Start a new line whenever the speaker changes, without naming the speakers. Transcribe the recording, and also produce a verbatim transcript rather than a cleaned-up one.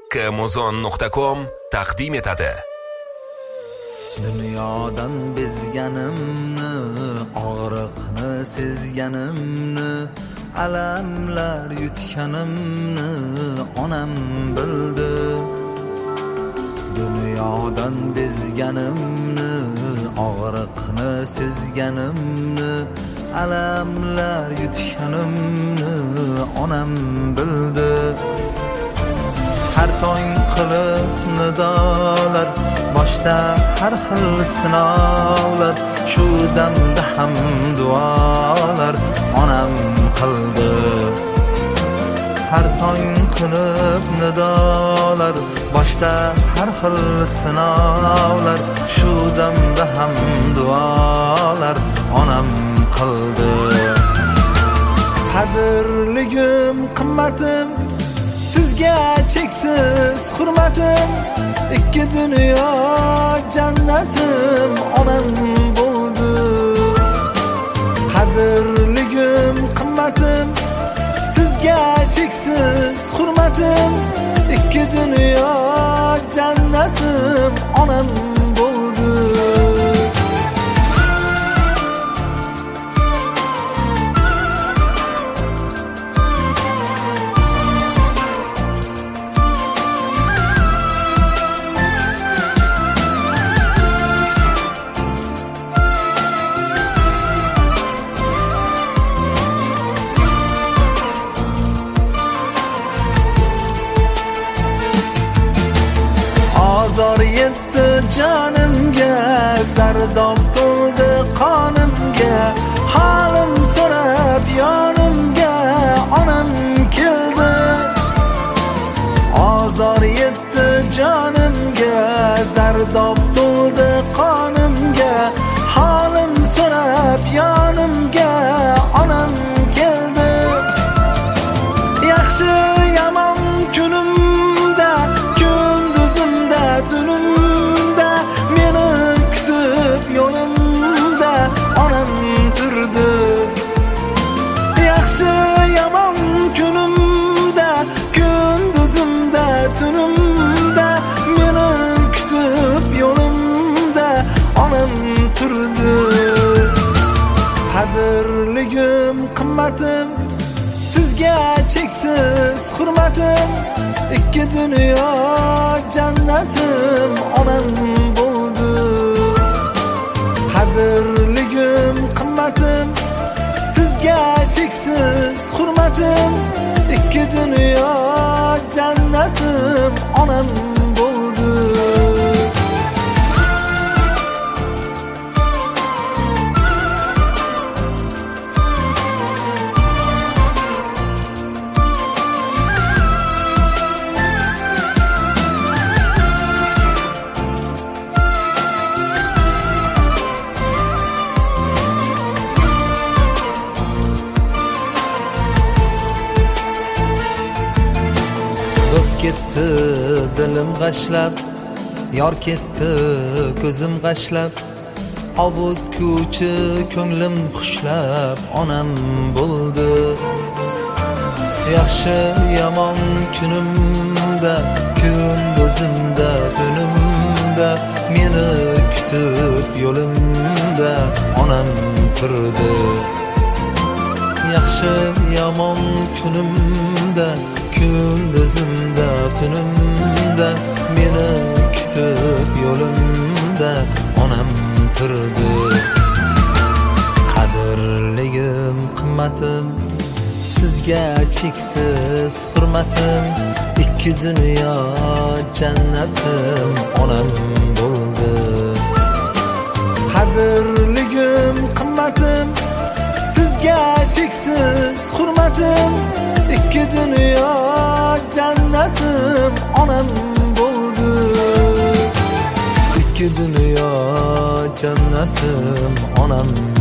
Kamozon nuqta com taqdim etadi.
Dunyodan bezganimni, og'riqni sezganimni, alamlar yutganimni onam bildi. Dunyodan bezganimni, og'riqni sezganimni, alamlar yutganimni onam bildi. Har tong qilib nidolar, boshda har xil sinovlar, shu damda ham duolar onam qildi. Har tong qilib nidolar, boshda har xil sinovlar, shu damda ham duolar onam qildi. Qadrligim, qimmatim, sizga cheksiz hurmatim, ikki dunyo jannatim onam bo'ldi. Qadrligim, qimmatim, sizga cheksiz hurmatim, ikki dunyo jannatim onam bo'ldi. Azor yetdi jonimga, zardob to'ldi qonimga, halim so'rab yonimga onam keldi. Azor yetdi jonimga, zardob to'ldi qonimga, halim so'rab yonimga onam keldi. Yaxshi yomon kunimda, kunduzimda, tunimda, meni kutib yo'limda onam turdi. Yaxshi yomon kunimda, kunduzimda, tunimda, meni kutib yo'limda onam turdi. Qadrligim, qimmatim, sizga cheksiz hurmatim, ikki dunyo jannatim onam bo'ldi. Qadrligim, qimmatim, sizga cheksiz hurmatim, ikki dunyo jannatim onam bo'ldi. Do'st ketdi dilim g'ashlab, yor ketdi ko'zim g'ashlab, ovutguvchi ko'nglim xushlab onam bo'ldi. Yaxshi yomon kunimda, kunduzimda, tunimda, meni kutib yo'limda onam turdi. Yaxshi yomon kunimda, kunduzimda, tunimda, meni kutib yo'limda onam turdi. Qadrligim, qimmatim, sizga cheksiz hurmatim, ikki dunyo jannatim onam bo'ldi. Qadrligim, qimmatim, sizga cheksiz hurmatim, ikki dunyo jannatim onam bo'ldi. Ikki dunyo jannatim onam